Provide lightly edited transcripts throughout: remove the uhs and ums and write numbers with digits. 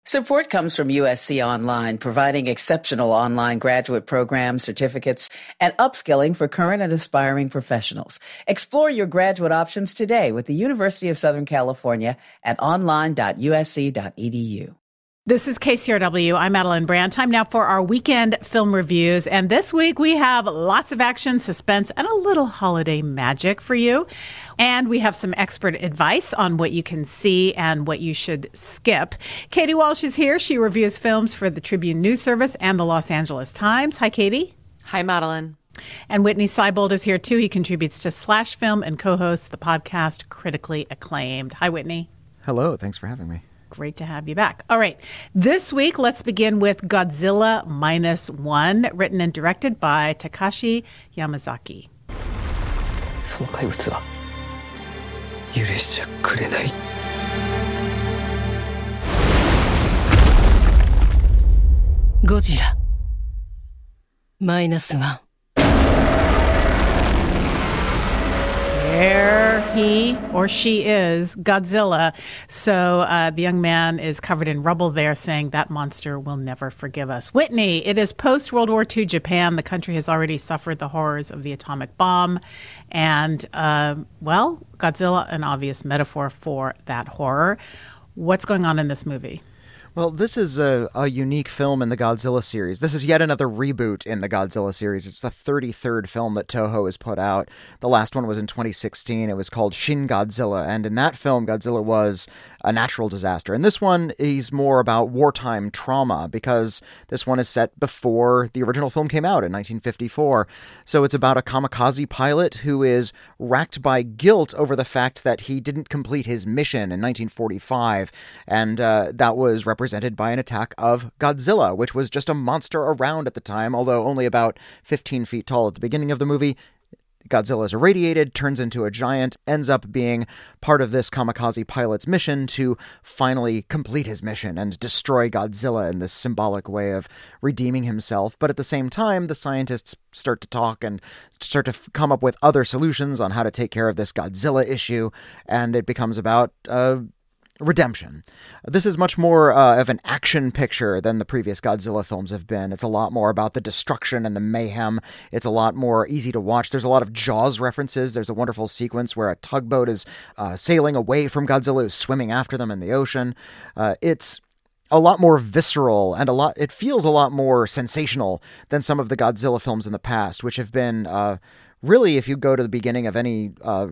Support comes from USC Online, providing exceptional online graduate programs, certificates, and upskilling for current and aspiring professionals. Explore your graduate options today with the University of Southern California at online.usc.edu. This is KCRW. I'm Madeline Brand. Time now for our weekend film reviews. And this week we have lots of action, suspense, and a little holiday magic for you. And we have some expert advice on what you can see and what you should skip. Katie Walsh is here. She reviews films for the Tribune News Service and the Los Angeles Times. Hi, Katie. Hi, Madeline. And Whitney Seibold is here, too. He contributes to Slash Film and co-hosts the podcast Critically Acclaimed. Hi, Whitney. Hello. Thanks for having me. Great to have you back. All right. This week, let's begin with Godzilla Minus One, written and directed by Takashi Yamazaki. その怪物は許しちゃくれない。 ゴジラマイナスワン。 There he or she is, Godzilla. So the young man is covered in rubble there, saying that monster will never forgive us. Whitney, it is post-World War II Japan. The country has already suffered the horrors of the atomic bomb. And, Godzilla, an obvious metaphor for that horror. What's going on in this movie? Well, this is a unique film in the Godzilla series. This is yet another reboot in the Godzilla series. It's the 33rd film that Toho has put out. The last one was in 2016. It was called Shin Godzilla. And in that film, Godzilla was a natural disaster. And this one is more about wartime trauma because this one is set before the original film came out in 1954. So it's about a kamikaze pilot who is racked by guilt over the fact that he didn't complete his mission in 1945. And that was represented by an attack of Godzilla, which was just a monster around at the time, although only about 15 feet tall at the beginning of the movie. Godzilla is irradiated, turns into a giant, ends up being part of this kamikaze pilot's mission to finally complete his mission and destroy Godzilla in this symbolic way of redeeming himself. But at the same time, the scientists start to talk and start to come up with other solutions on how to take care of this Godzilla issue, and it becomes about redemption. This is much more of an action picture than the previous Godzilla films have been. It's a lot more about the destruction and the mayhem. It's a lot more easy to watch. There's a lot of Jaws references. There's a wonderful sequence where a tugboat is sailing away from Godzilla, who's swimming after them in the ocean. It's a lot more visceral and it feels a lot more sensational than some of the Godzilla films in the past, which have been really, if you go to the beginning of any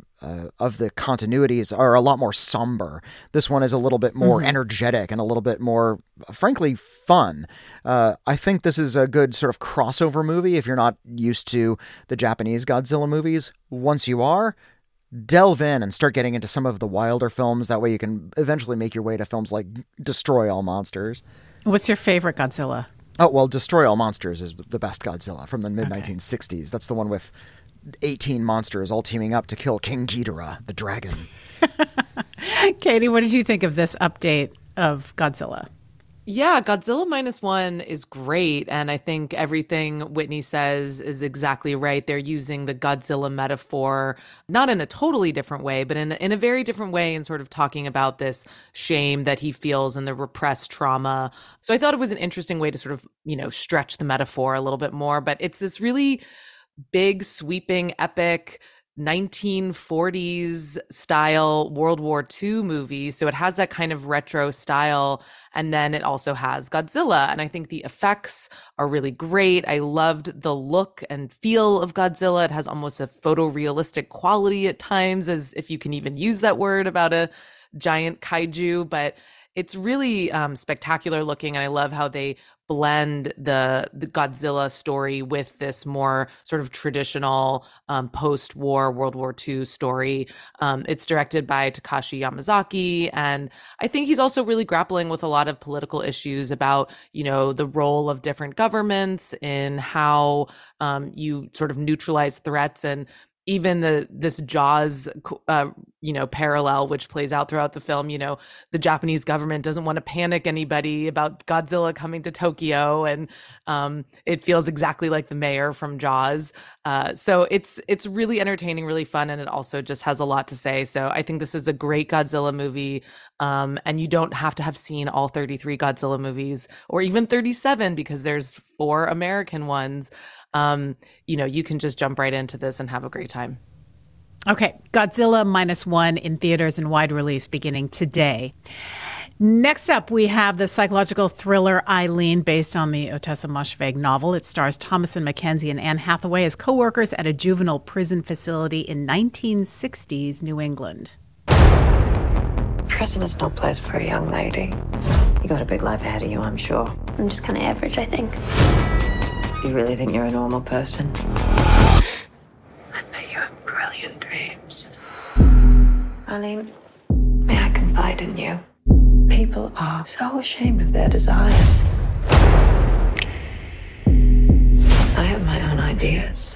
of the continuities, are a lot more somber. This one is a little bit more energetic and a little bit more, frankly, fun. I think this is a good sort of crossover movie if you're not used to the Japanese Godzilla movies. Once you are, delve in and start getting into some of the wilder films. That way you can eventually make your way to films like Destroy All Monsters. What's your favorite Godzilla? Oh, well, Destroy All Monsters is the best Godzilla from the mid-1960s. That's the one with 18 monsters all teaming up to kill King Ghidorah, the dragon. Katie, what did you think of this update of Godzilla? Yeah, Godzilla Minus One is great. And I think everything Whitney says is exactly right. They're using the Godzilla metaphor, not in a totally different way, but in a very different way, and sort of talking about this shame that he feels and the repressed trauma. So I thought it was an interesting way to sort of, stretch the metaphor a little bit more. But it's this really big, sweeping, epic 1940s style World War II movie. So it has that kind of retro style. And then it also has Godzilla. And I think the effects are really great. I loved the look and feel of Godzilla. It has almost a photorealistic quality at times, as if you can even use that word about a giant kaiju. But it's really spectacular looking. And I love how they blend the Godzilla story with this more sort of traditional post-war World War II story. It's directed by Takashi Yamazaki, and I think he's also really grappling with a lot of political issues about, the role of different governments in how you sort of neutralize threats, and even this Jaws parallel, which plays out throughout the film. The Japanese government doesn't want to panic anybody about Godzilla coming to Tokyo, and it feels exactly like the mayor from Jaws. So it's really entertaining, really fun, and it also just has a lot to say. So I think this is a great Godzilla movie, and you don't have to have seen all 33 Godzilla movies, or even 37, because there's 4 American ones. You can just jump right into this and have a great time. Okay, Godzilla -1 in theaters and wide release beginning today. Next up, we have the psychological thriller Eileen, based on the Ottessa Moshfegh novel. It stars Thomasin McKenzie and Anne Hathaway as co-workers at a juvenile prison facility in 1960s New England. Prison is no place for a young lady. You got a big life ahead of you, I'm sure. I'm just kind of average, I think. You really think you're a normal person? I bet you have brilliant dreams. Eileen, may I confide in you? People are so ashamed of their desires. I have my own ideas.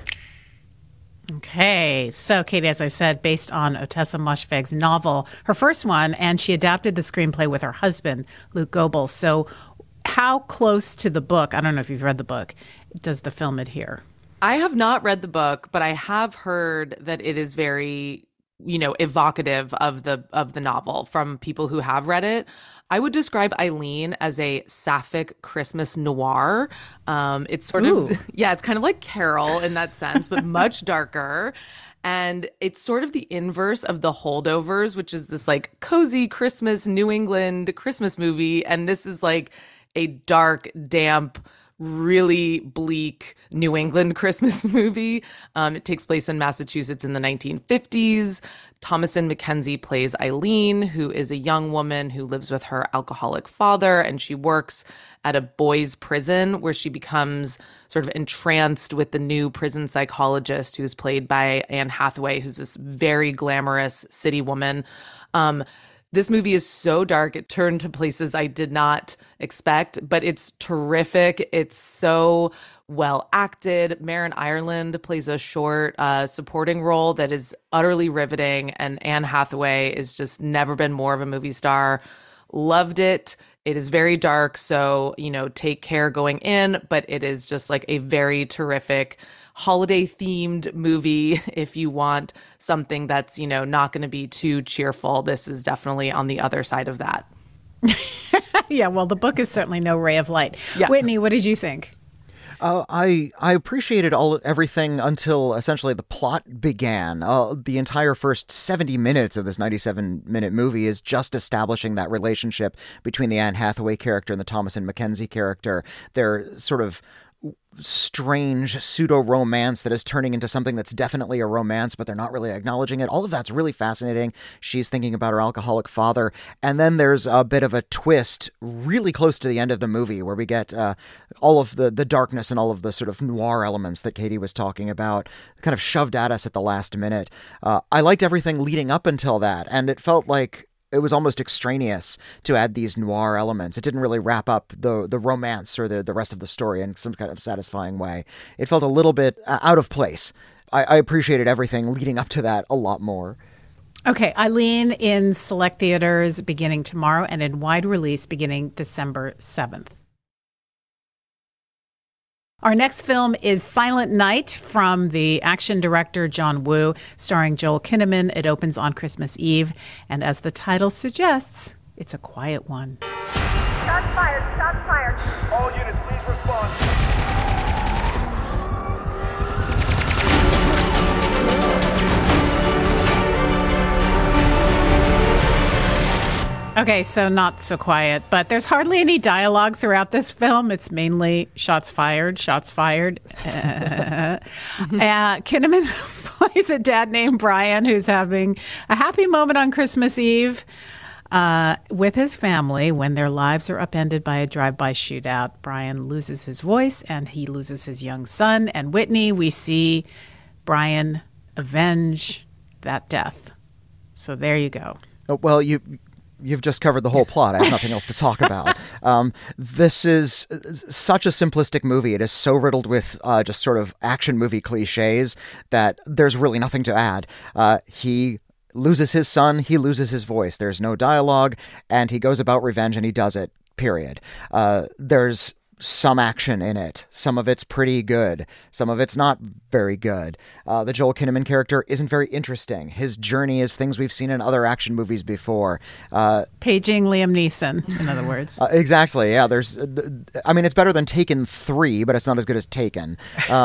Okay, so Katie, as I've said, based on Ottessa Moshfegh's novel, her first one, and she adapted the screenplay with her husband, Luke Goebel. So how close to the book, I don't know if you've read the book, does the film adhere? I have not read the book, but I have heard that it is very, evocative of the novel from people who have read it. I would describe Eileen as a sapphic Christmas noir. It's sort of, it's kind of like Carol in that sense, but much darker. And it's sort of the inverse of The Holdovers, which is this like cozy Christmas New England Christmas movie. And this is like a dark, damp, really bleak New England Christmas movie. It takes place in Massachusetts in the 1950s. Thomasin McKenzie plays Eileen, who is a young woman who lives with her alcoholic father, and she works at a boys' prison where she becomes sort of entranced with the new prison psychologist, who's played by Anne Hathaway, who's this very glamorous city woman. This movie is so dark. It turned to places I did not expect, but it's terrific. It's so well acted. Marin Ireland plays a short supporting role that is utterly riveting, and Anne Hathaway is just never been more of a movie star. Loved it. It is very dark, so, take care going in, but it is just like a very terrific holiday themed movie. If you want something that's, not going to be too cheerful, this is definitely on the other side of that. Yeah, well, the book is certainly no ray of light. Yeah. Whitney, what did you think? I appreciated everything until essentially the plot began. The entire first 70 minutes of this 97-minute movie is just establishing that relationship between the Anne Hathaway character and the Thomasin McKenzie character. They're sort of strange pseudo-romance that is turning into something that's definitely a romance, but they're not really acknowledging it. All of that's really fascinating. She's thinking about her alcoholic father. And then there's a bit of a twist really close to the end of the movie where we get all of the darkness and all of the sort of noir elements that Katie was talking about kind of shoved at us at the last minute. I liked everything leading up until that, and it felt like it was almost extraneous to add these noir elements. It didn't really wrap up the romance or the rest of the story in some kind of satisfying way. It felt a little bit out of place. I appreciated everything leading up to that a lot more. Okay, Eileen in select theaters beginning tomorrow and in wide release beginning December 7th. Our next film is Silent Night from the action director John Woo, starring Joel Kinnaman. It opens on Christmas Eve, and as the title suggests, it's a quiet one. Shots fired! Shots fired! All units, please respond. Okay, so not so quiet, but there's hardly any dialogue throughout this film. It's mainly shots fired, shots fired. Kinnaman plays a dad named Brian who's having a happy moment on Christmas Eve with his family when their lives are upended by a drive-by shootout. Brian loses his voice and he loses his young son. And Whitney, we see Brian avenge that death. So there you go. Well, You've just covered the whole plot. I have nothing else to talk about. This is such a simplistic movie. It is so riddled with just sort of action movie cliches that there's really nothing to add. He loses his son, he loses his voice. There's no dialogue, and he goes about revenge, and he does it, period. There's some action in it. Some of it's pretty good. Some of it's not very good. The Joel Kinnaman character isn't very interesting. His journey is things we've seen in other action movies before. Paging Liam Neeson, in other words. Exactly, yeah. It's better than Taken 3, but it's not as good as Taken.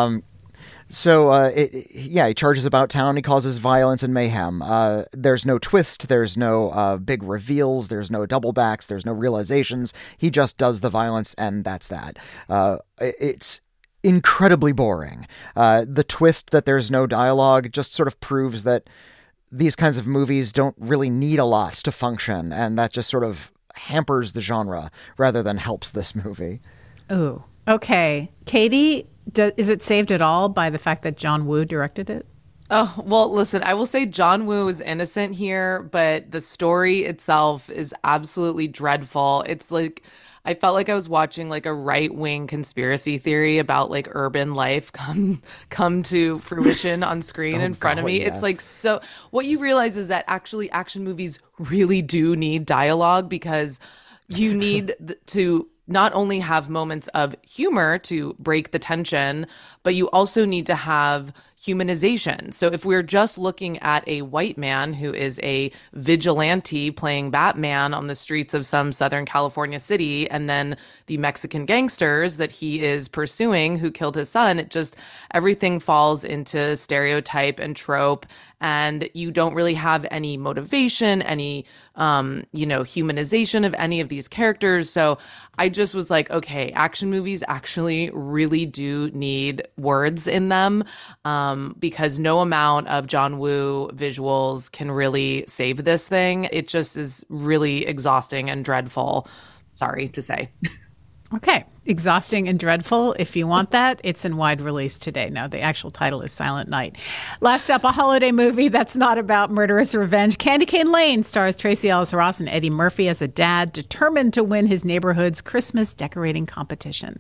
He charges about town. He causes violence and mayhem. There's no twist. There's no big reveals. There's no double backs. There's no realizations. He just does the violence, and that's that. It's incredibly boring. The twist that there's no dialogue just sort of proves that these kinds of movies don't really need a lot to function, and that just sort of hampers the genre rather than helps this movie. Ooh. Okay. Katie, is it saved at all by the fact that John Woo directed it? Oh, well, listen, I will say John Woo is innocent here, but the story itself is absolutely dreadful. It's like, I felt like I was watching like a right-wing conspiracy theory about like urban life come to fruition on screen in front of me. Yes. It's like, so what you realize is that actually action movies really do need dialogue, because you need to not only have moments of humor to break the tension, but you also need to have humanization. So if we're just looking at a white man who is a vigilante playing Batman on the streets of some Southern California city, and then the Mexican gangsters that he is pursuing who killed his son, everything falls into stereotype and trope, and you don't really have any motivation, any humanization of any of these characters. So I just was like, okay, action movies actually really do need words in them, because no amount of John Woo visuals can really save this thing. It just is really exhausting and dreadful. Sorry to say. Okay. Exhausting and dreadful. If you want that, it's in wide release today. Now, the actual title is Silent Night. Last up, a holiday movie that's not about murderous revenge. Candy Cane Lane stars Tracee Ellis Ross and Eddie Murphy as a dad determined to win his neighborhood's Christmas decorating competition.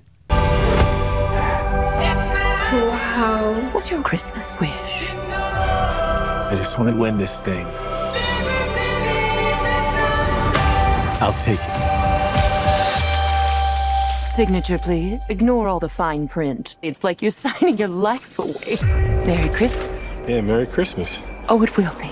Wow. What's your Christmas wish? I just want to win this thing. I'll take it. Signature, please. Ignore all the fine print. It's like you're signing your life away. Merry Christmas. Yeah, Merry Christmas. Oh, it will be.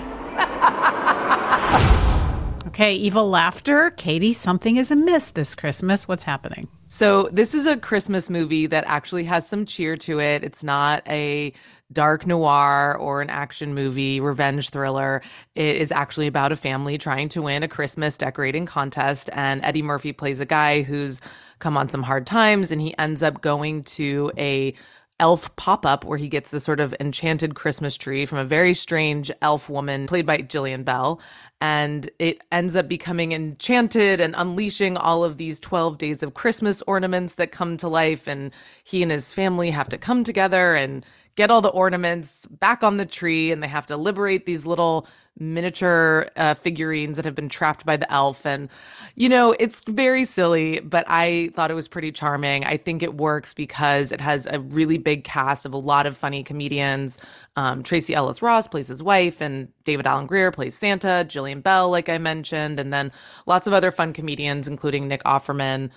Okay, evil laughter. Katie, something is amiss this Christmas. What's happening? So this is a Christmas movie that actually has some cheer to it. It's not a dark noir or an action movie, revenge thriller. It is actually about a family trying to win a Christmas decorating contest. And Eddie Murphy plays a guy who's come on some hard times, and he ends up going to a elf pop-up where he gets this sort of enchanted Christmas tree from a very strange elf woman played by Jillian Bell. And it ends up becoming enchanted and unleashing all of these 12 days of Christmas ornaments that come to life. And he and his family have to come together and get all the ornaments back on the tree. And they have to liberate these little miniature figurines that have been trapped by the elf. And, it's very silly, but I thought it was pretty charming. I think it works because it has a really big cast of a lot of funny comedians. Tracee Ellis Ross plays his wife, and David Alan Grier plays Santa, Jillian Bell, like I mentioned, and then lots of other fun comedians, including Nick Offerman.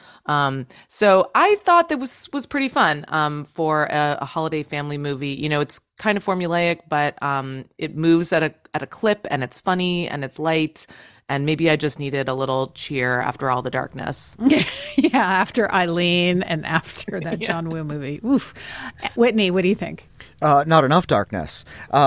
So I thought that was pretty fun for a holiday family movie. It's kind of formulaic, but it moves at a clip, and it's funny and it's light. And maybe I just needed a little cheer after all the darkness. Yeah, after Eileen and after that John Woo movie. Oof. Whitney, what do you think? Not enough darkness.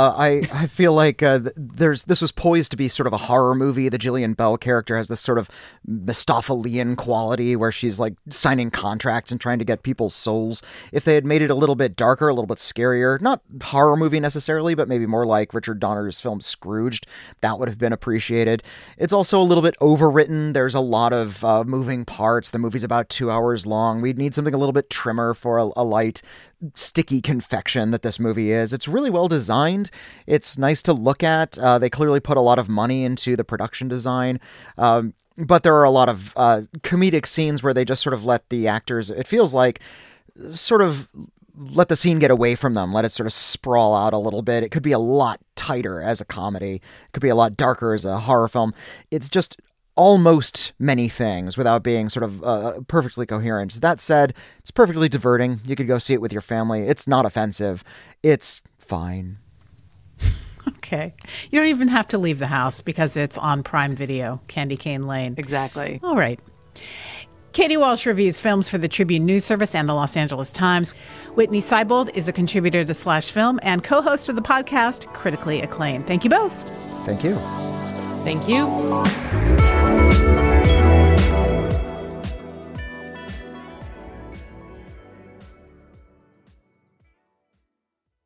I feel like this was poised to be sort of a horror movie. The Jillian Bell character has this sort of Mephistophelian quality where she's like signing contracts and trying to get people's souls. If they had made it a little bit darker, a little bit scarier, not horror movie necessarily, but maybe more like Richard Donner's film Scrooged, that would have been appreciated. It's also a little bit overwritten. There's a lot of moving parts. The movie's about 2 hours long. We'd need something a little bit trimmer for a light, sticky confection that this movie is. It's really well designed. It's nice to look at. They clearly put a lot of money into the production design. But there are a lot of comedic scenes where they just sort of let the actors, it feels like, sort of let the scene get away from them. Let it sort of sprawl out a little bit. It could be a lot tighter as a comedy. It could be a lot darker as a horror film. It's just almost many things without being sort of perfectly coherent. That said, it's perfectly diverting. You could go see it with your family. It's not offensive. It's fine. Okay. You don't even have to leave the house because it's on Prime Video, Candy Cane Lane. Exactly. All right. Katie Walsh reviews films for the Tribune News Service and the Los Angeles Times. Whitney Seibold is a contributor to Slash Film and co-host of the podcast, Critically Acclaimed. Thank you both. Thank you. Thank you.